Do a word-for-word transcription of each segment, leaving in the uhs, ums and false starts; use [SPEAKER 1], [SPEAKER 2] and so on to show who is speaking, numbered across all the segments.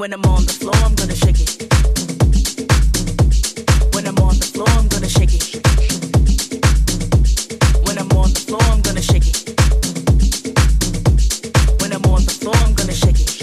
[SPEAKER 1] When I'm on the floor, I'm gonna shake it. When I'm on the floor, I'm gonna shake it. When I'm on the floor, I'm gonna shake it. When I'm on the floor, I'm gonna shake it.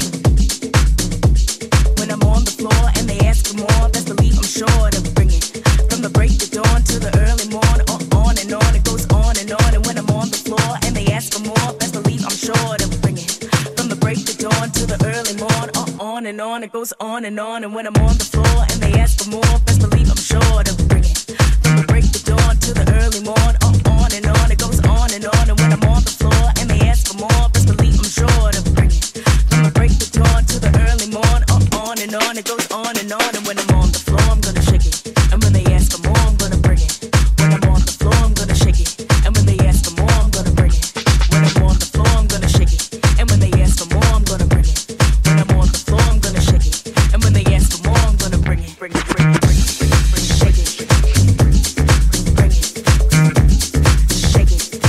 [SPEAKER 1] When I'm on the floor and they ask for more, best believe I'm sure to bring it. From the break of dawn to the early morn, on and on, it goes on and on. And when I'm on the floor and they ask for more, best believe I'm sure to bring it. From the break of dawn to the early morn, on and on, it goes on and on. And when I'm on the floor and they ask for more, best believe I'm sure to bring it. From the break of dawn to the early morn, on and on, it goes on and on. And when I'm on the floor and they ask for more, best believe I'm sure to bring it. From the break of dawn to the early morn, on and on, it goes on and on. And when I'm on the floor, I'm gonna shake it. And when they ask for more, I'm gonna bring it. When I'm on the floor, I'm gonna shake it. And when they ask for more, I'm gonna bring it. When I'm on the floor, I'm gonna shake it. And when they ask for more, I'm gonna bring it. When I'm on the floor, I'm gonna shake it. And when they ask for more, I'm gonna bring it. Bring it, bring it, bring it, bring it, bring it, shake it. Bring it, shake it.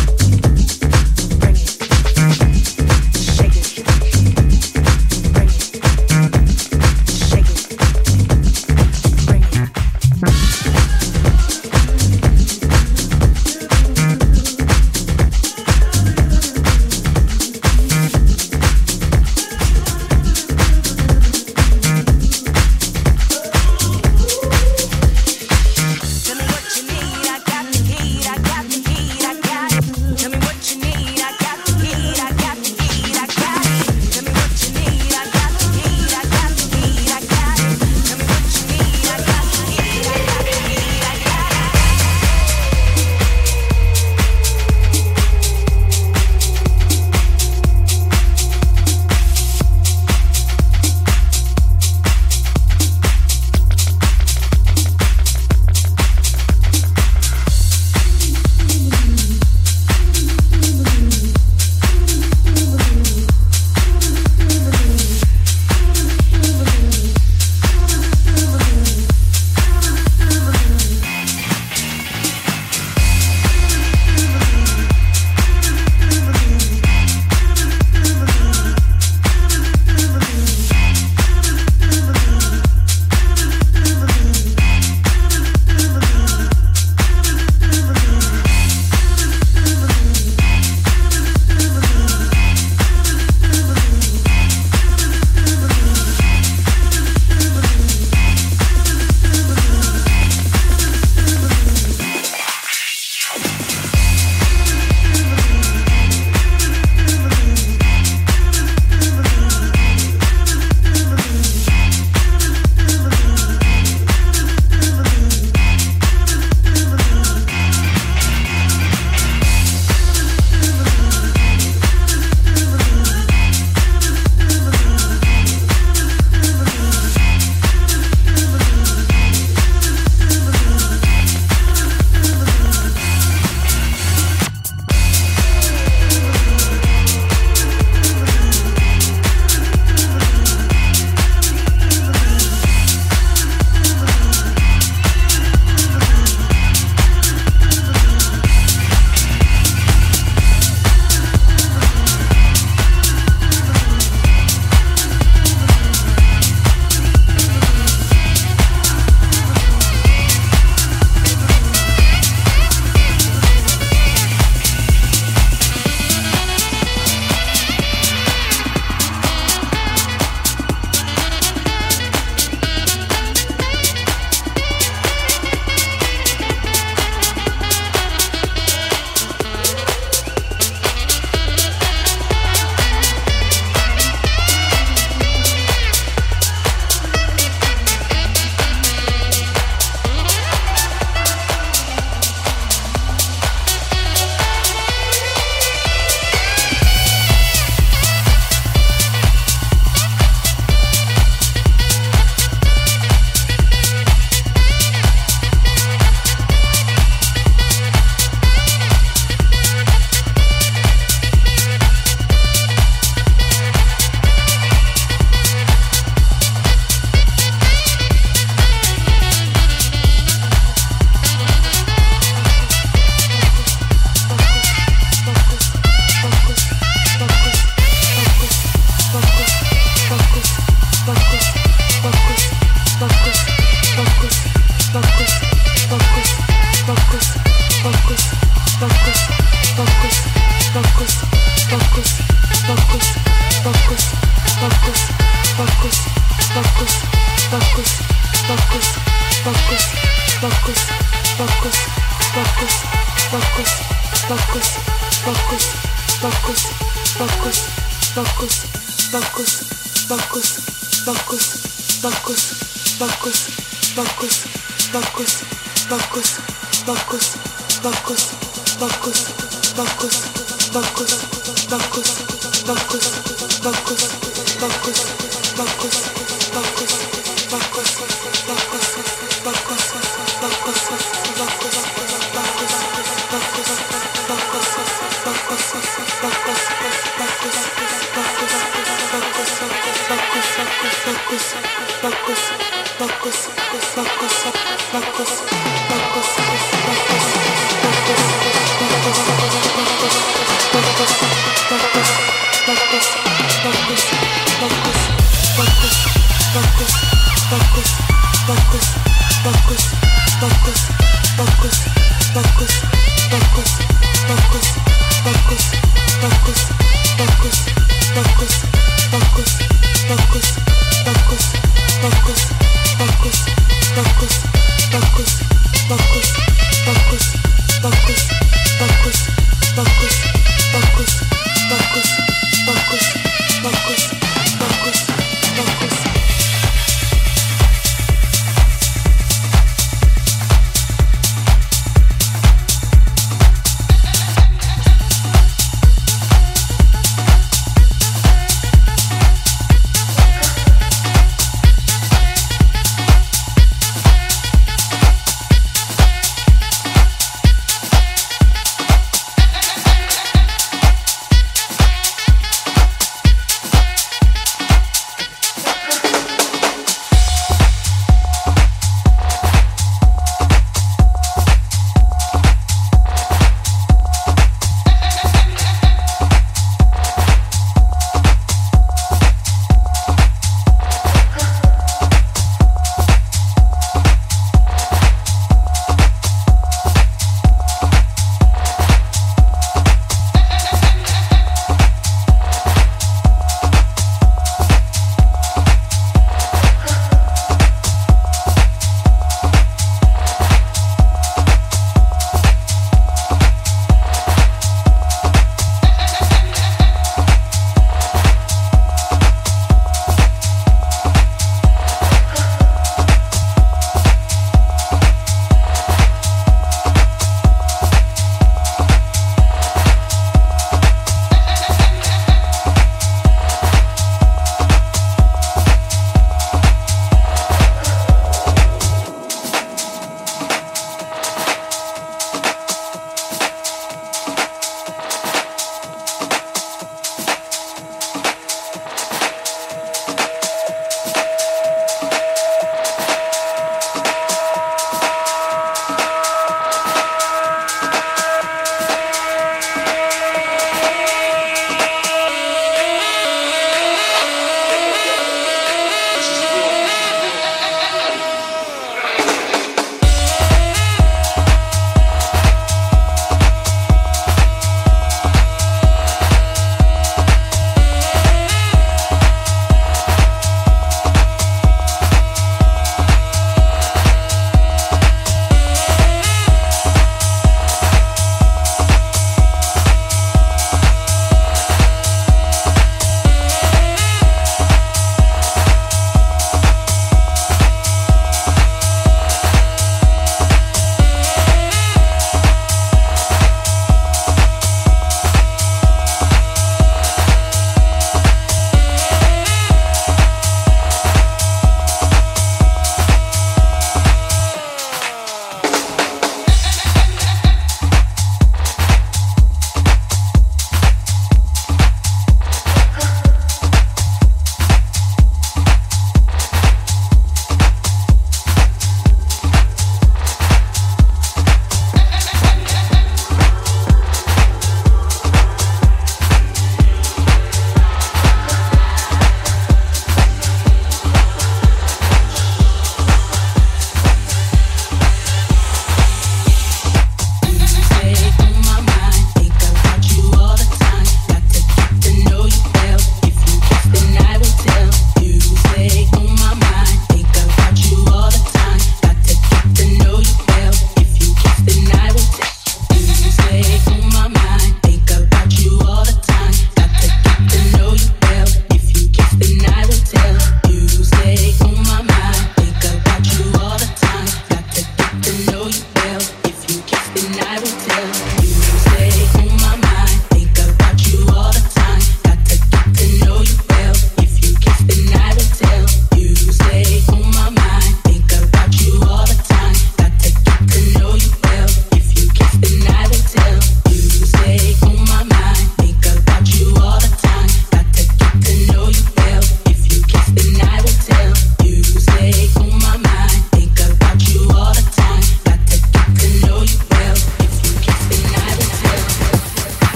[SPEAKER 2] Focus.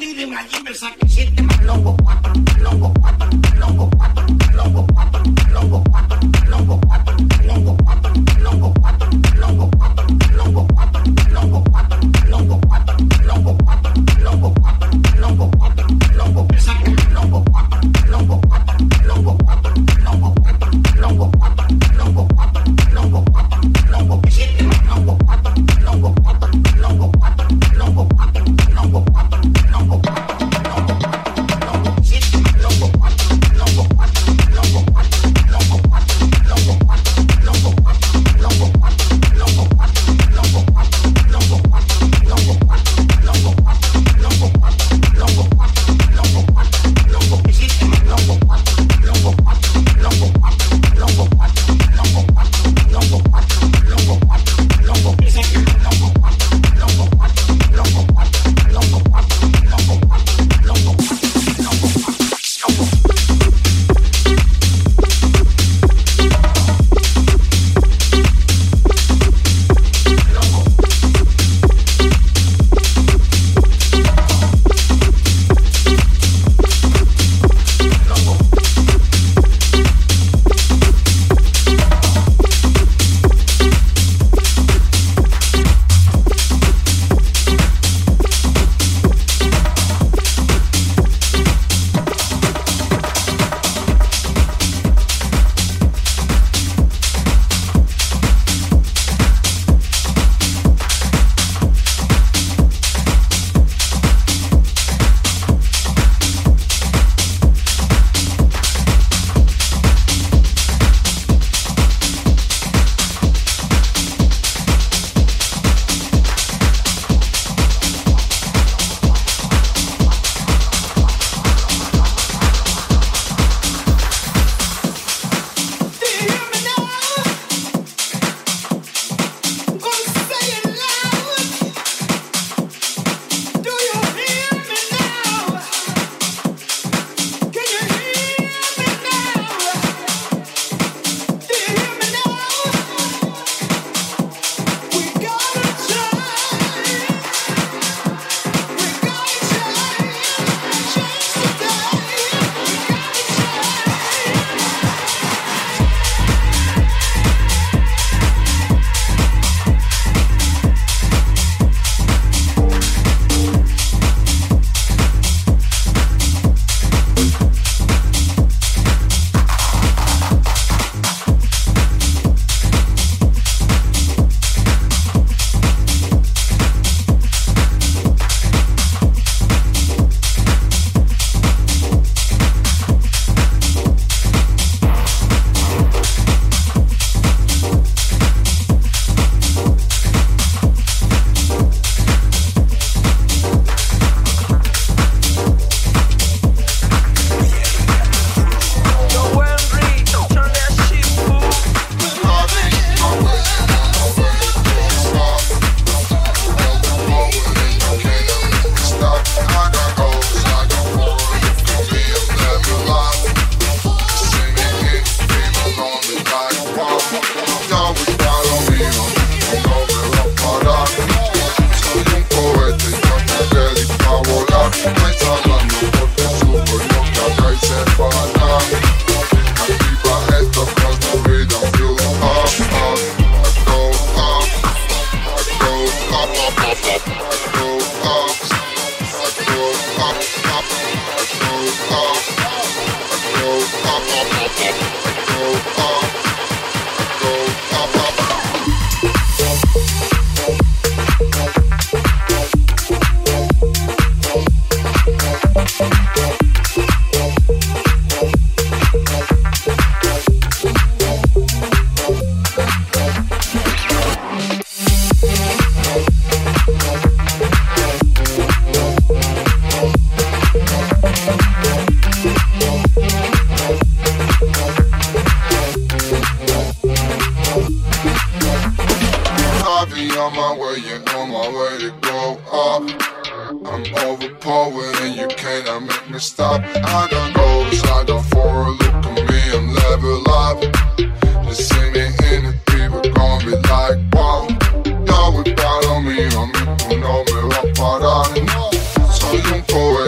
[SPEAKER 2] Soy un poeta.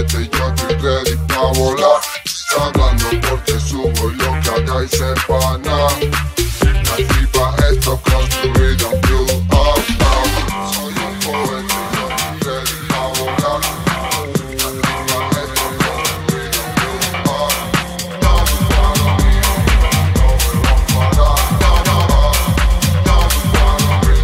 [SPEAKER 2] volar. Hablando porque subo y lo que hagáis sepa nada. La tripa está construida en blue up, up. Soy un joven y yo ready a volar. La tripa está construida en blue up. Dame para mí, no me va a parar. Dame para mí,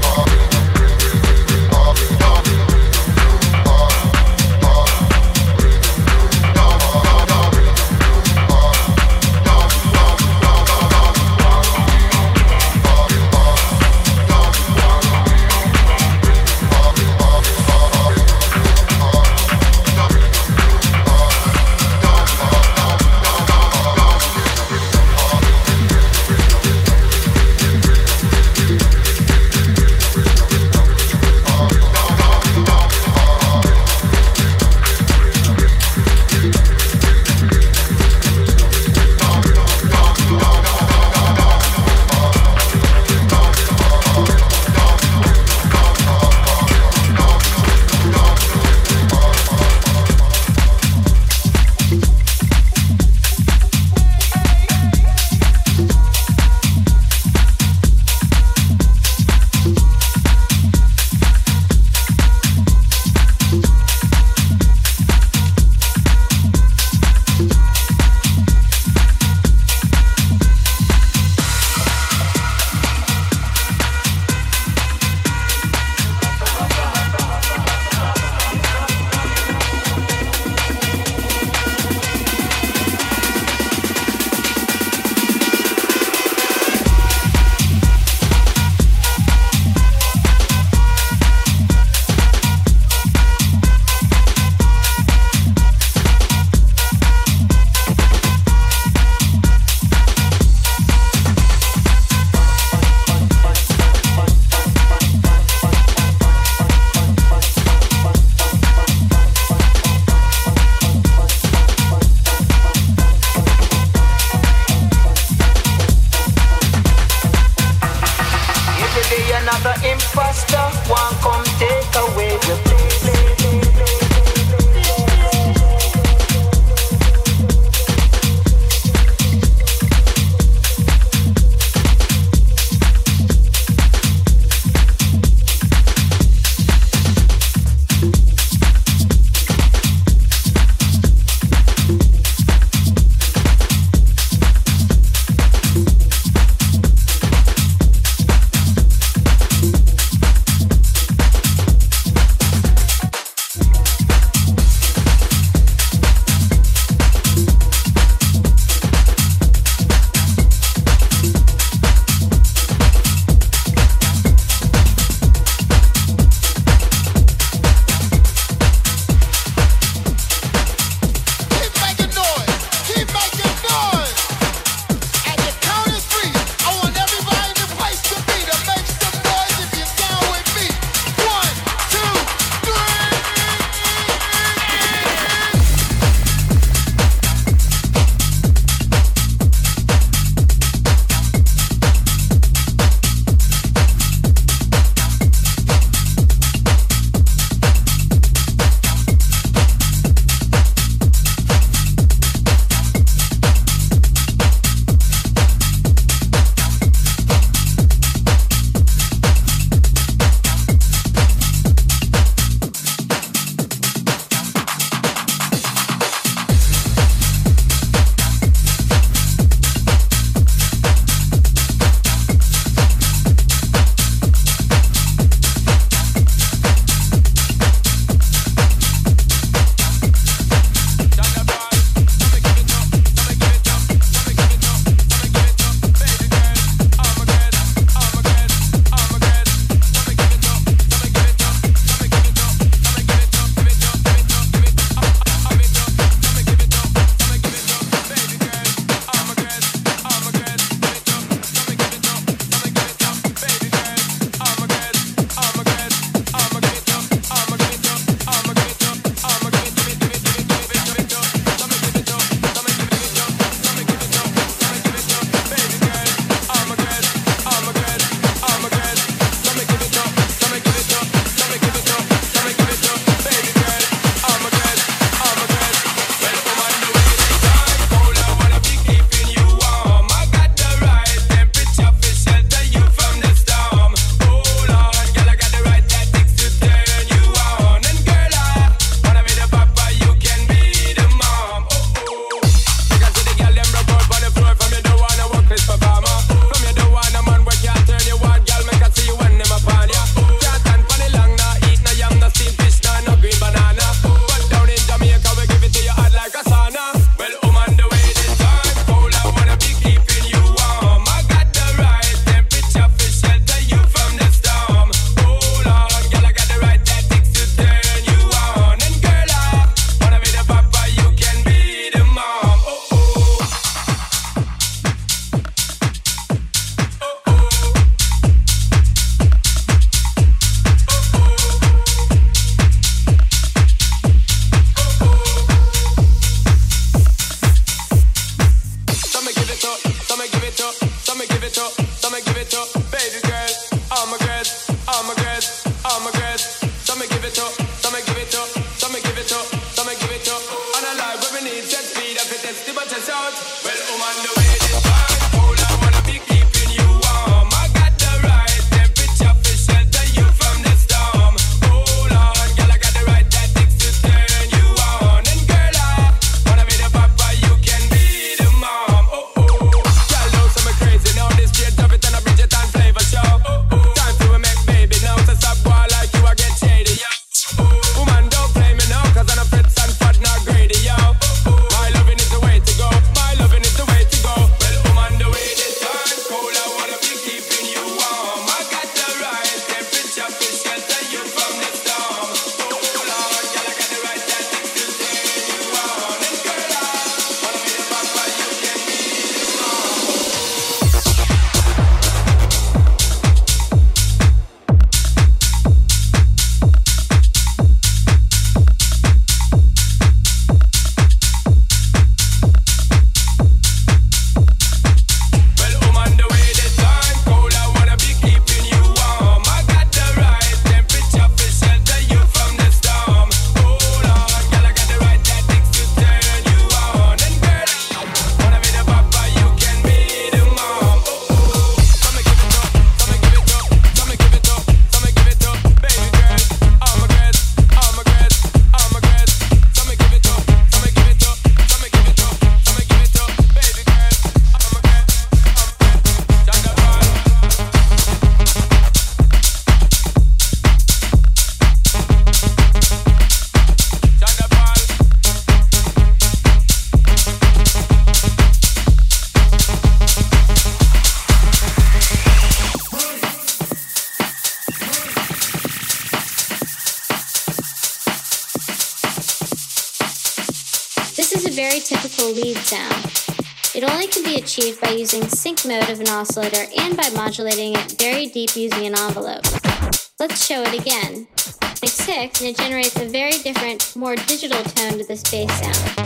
[SPEAKER 3] powerful lead sound. It only can be achieved by using sync mode of an oscillator and by modulating it very deep using an envelope. Let's show it again. Make six, and it generates a very different, more digital tone to this bass sound.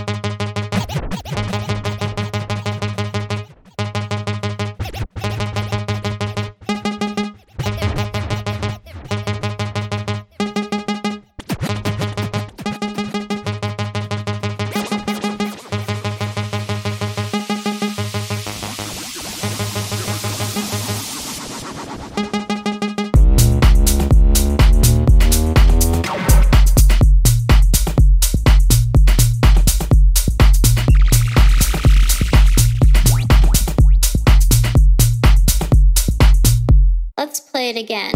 [SPEAKER 3] Let's play it again.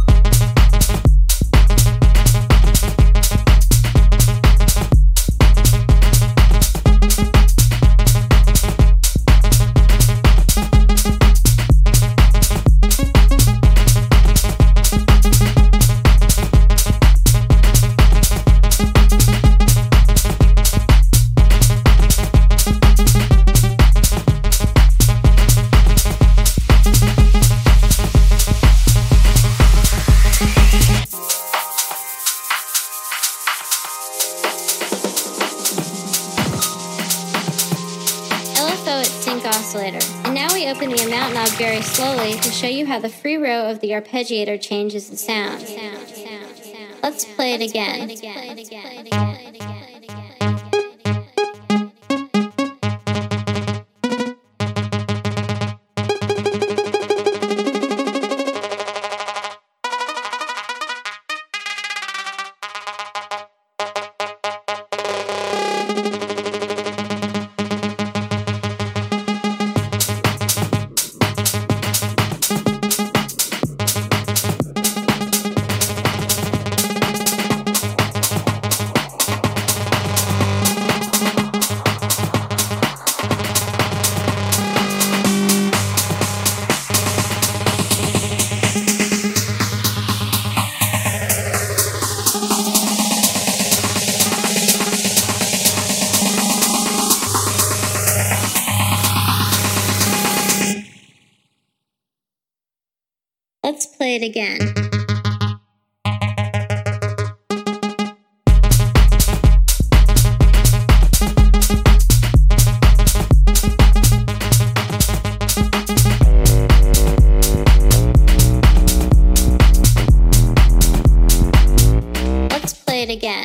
[SPEAKER 3] Oscillator. And now we open the amount knob very slowly to show you how the free row of the arpeggiator changes the sound. Let's play it again. Let's play it again. Let's play it again.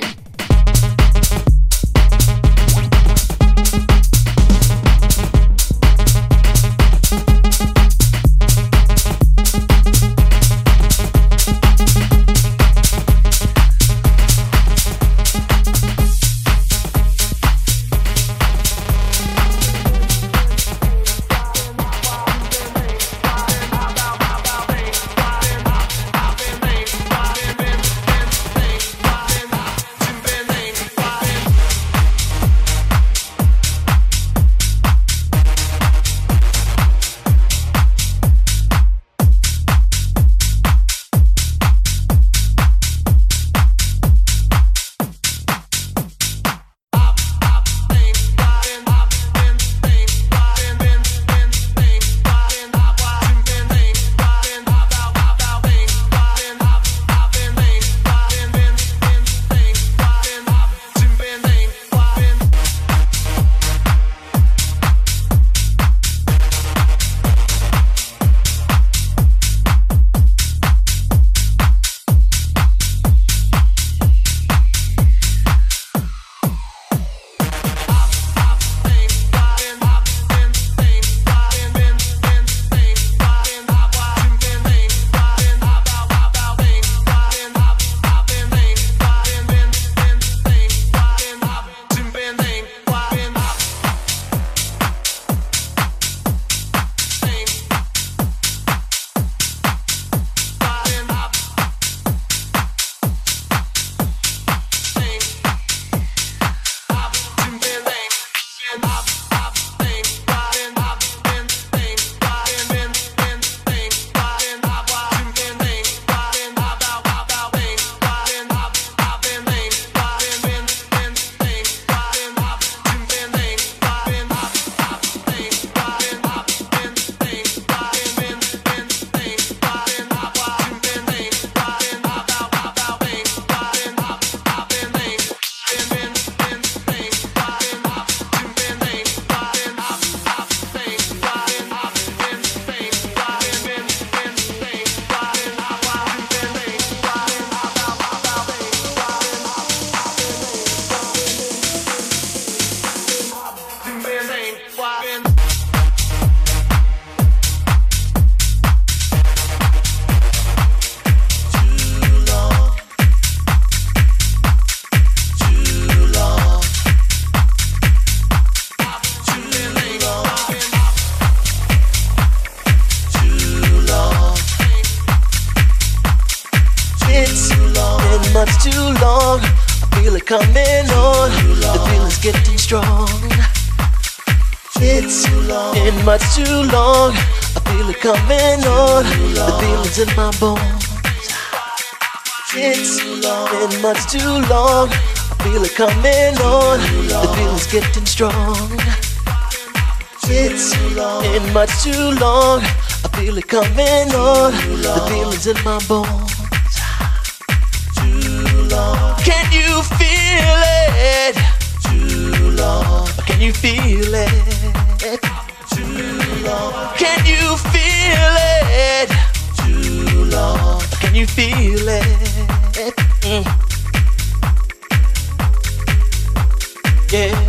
[SPEAKER 4] coming on. The feeling's getting strong. It's been much too long. I feel it coming on. The feeling's in my bones. It's been much too long. I feel it coming on. The feeling's getting strong. It's been much too long. I feel it coming on. The feeling's in my bones. Too long. Can you feel it? Too long. Can you feel it? Too long. Can you feel it? Too long. Can you feel it? Mm. Yeah.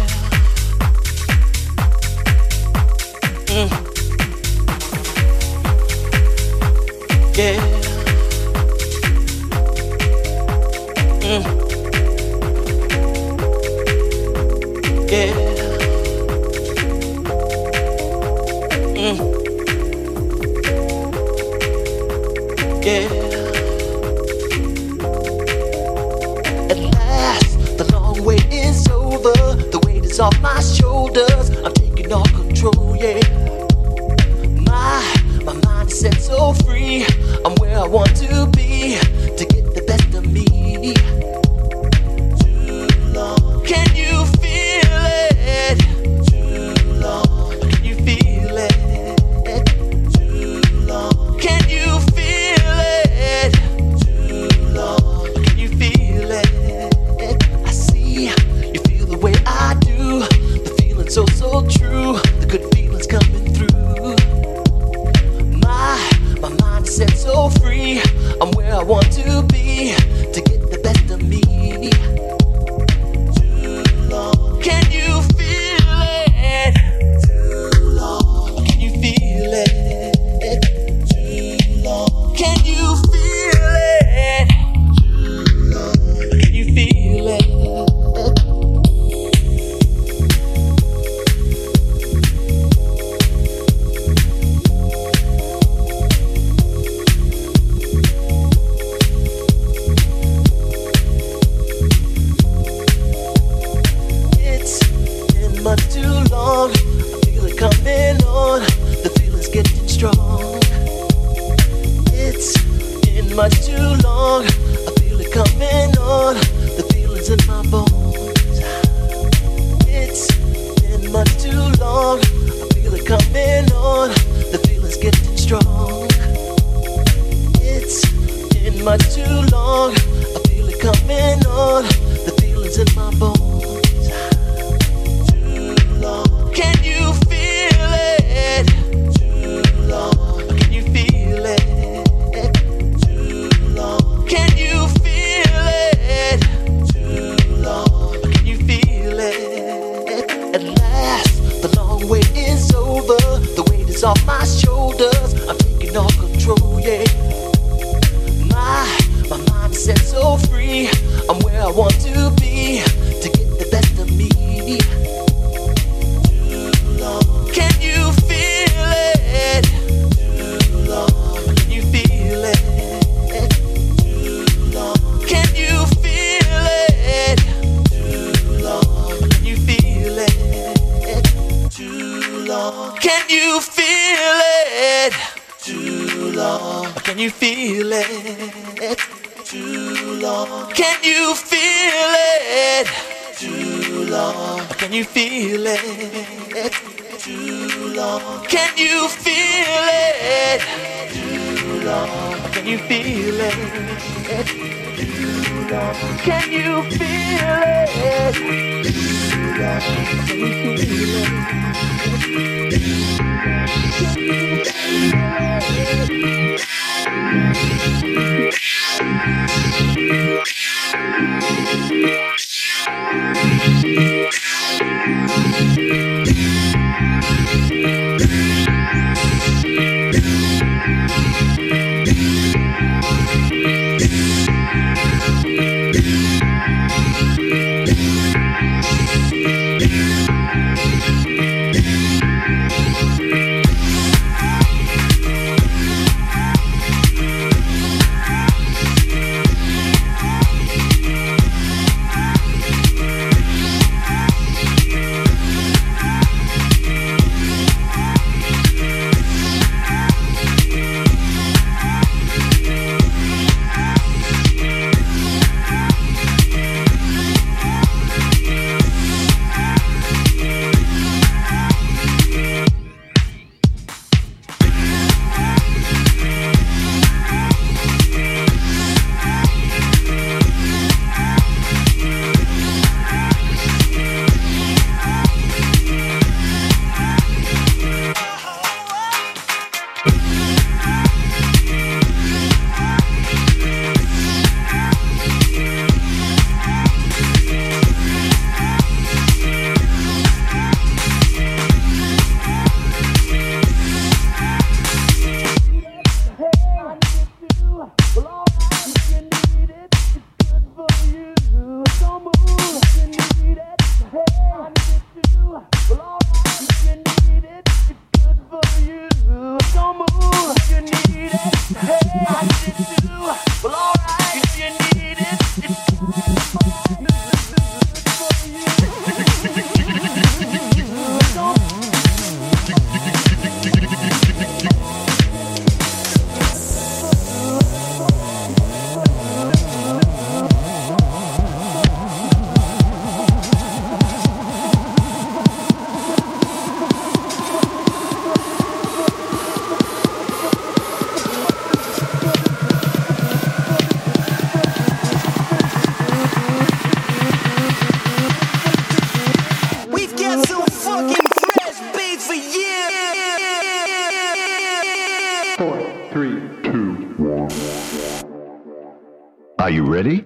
[SPEAKER 4] Mm. Yeah. Mm. Yeah. Mm. Yeah. At last, the long wait is over. The weight is off my shoulders. I'm taking all control, yeah. My, my mind is set so free. I'm where I want to be to get the best of me. Too long. Can you feel it? Too long. Can you feel it? Too long. Can you feel it? Too long. Can you feel it? I see you feel the way I do. The feeling so, so true. The good feeling's coming through. My, my mind is set so free. I'm where I want to be to get the best of me. Too long. Can you feel it? Too long. Can you feel it? Too long. Can you feel it? Too long. Can you feel it? Much too long, I feel it coming on. The feeling's getting strong. It's been much too long, I feel it coming on. The feeling's in my bones. It's been much too long, I feel it coming on. The feeling's getting strong. It's been much too long, I feel it coming on. The feeling's in my bones. Can you feel it? Too long. Can you feel it? Too long. Can you feel it? Too long. Can you feel it? At last, the long wait is over. The weight is off my shoulders. I'm taking all control, yeah. My, my mind is set so free. I'm where I want to be to get the best of me. Can you feel it? Too long. Can you feel it? Too long. Can you feel it? Too long. Can you feel it? Too long. Can you feel it? Too long. Can you feel it? Too long. Can you feel it? Too long. Can you feel it? Too long. Can you feel it? Too long. Can you feel it? Too long. Can you feel it? Too long. Can you feel
[SPEAKER 5] three, two, one.
[SPEAKER 6] Are you ready?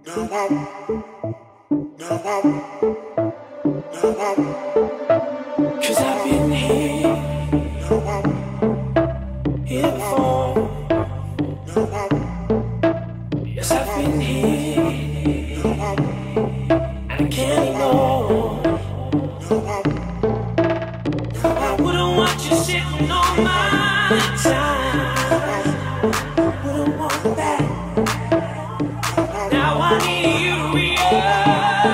[SPEAKER 4] Cause I've been here, here before. Yes, I've been here, and I can't ignore. I wouldn't want you sitting on my time. Wouldn't want that. Now I need you to realize.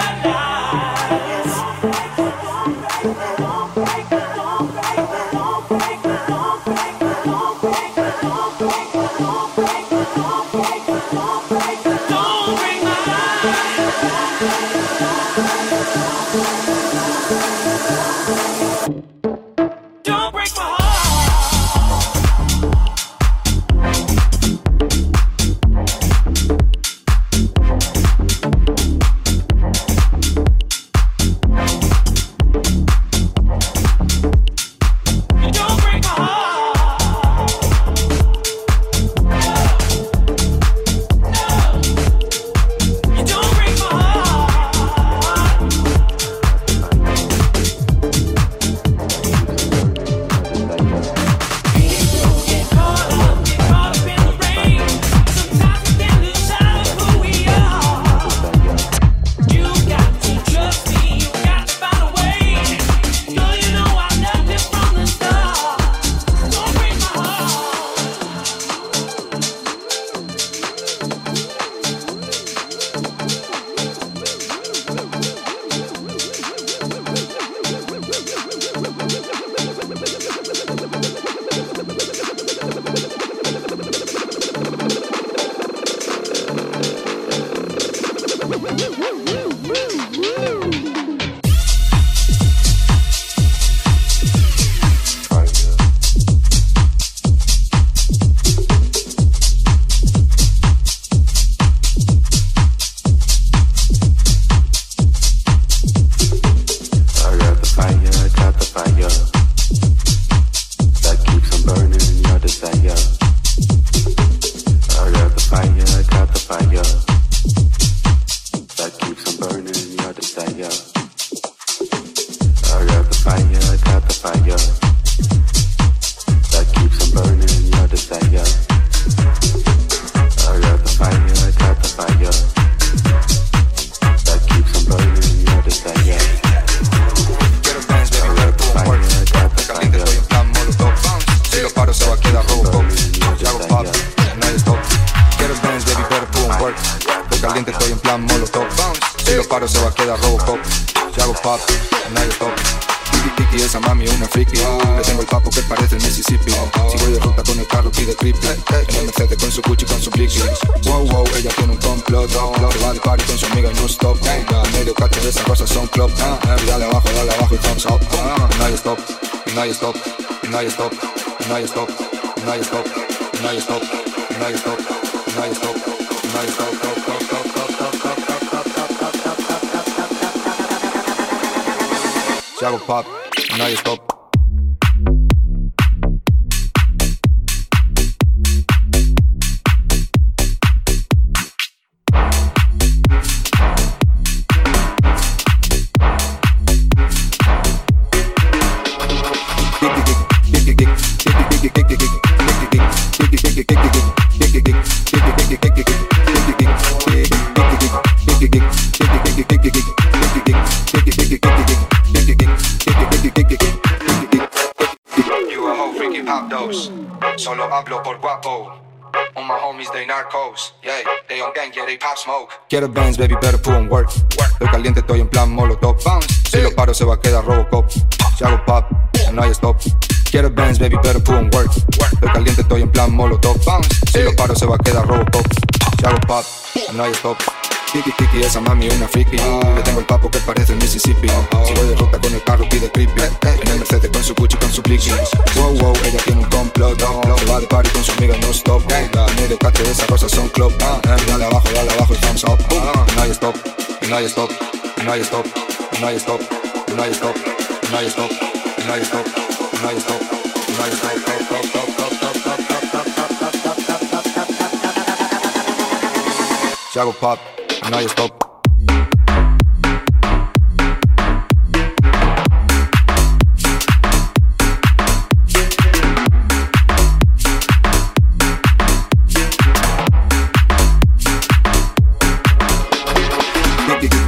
[SPEAKER 5] Shadow pop, now you stop.
[SPEAKER 6] Solo hablo por guapo. All my homies, they narcos. Yeah, they on gang, yeah, they pop smoke.
[SPEAKER 5] Quiero bands, baby, better put on work. Estoy caliente, estoy en plan molotov. Si lo paro, se va a quedar Robocop. Si hago pop, no hay stop. Quiero bands, baby, better put on work. Estoy caliente, estoy en plan molotov. Si lo paro, se va a quedar Robocop. Si hago pop, no hay stop. Tiki tiki, esa mami una friki. Le tengo el papo que parece el Mississippi. Si voy de ruta con el carro pide creepy. En el Mercedes con su Gucci, con su Blicky. Wow, wow, ella tiene un complot. Se va de party con su amiga no stop. Medio cacho de esas cosas son club. Dale abajo, dale abajo y thumbs up. No hay stop, no hay stop, no hay stop, no hay stop, no hay stop, no hay stop, no hay stop, no hay stop, no hay stop. Si hago pop, no hay stop. Big, big,